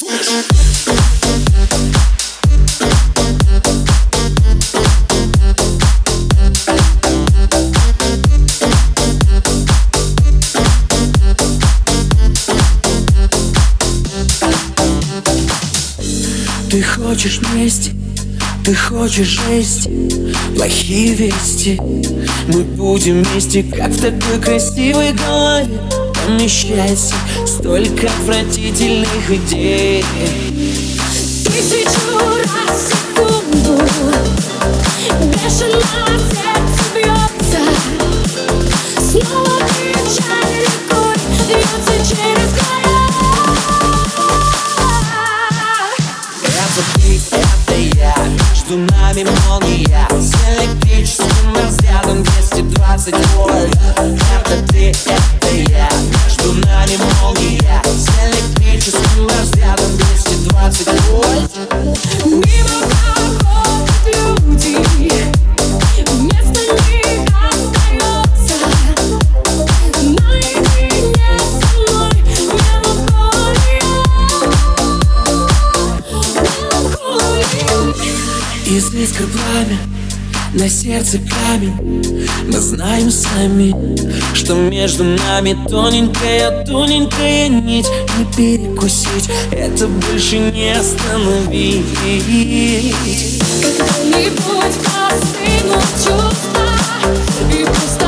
Ты хочешь мести, ты хочешь жести, плохие вести. Мы будем вместе, как в такой красивой голове. Помещается столько отвратительных идей. Тысячу раз в секунду бешено сердце бьется. Снова печаль рекой льется через края. Это ты, это я, между нами молния. С электрическим разрядом 220 вольт. Это ты, это я, между нами молния. С электрическим разрядом 220 вольт. Мимо проходят люди, вместо них остается наедине со мной меланхолия. Из искр пламя, на сердце камень. Мы знаем сами, что между нами тоненькая нить. Не перекусить, это больше не остановить. Когда-нибудь постынут чувства и пустота.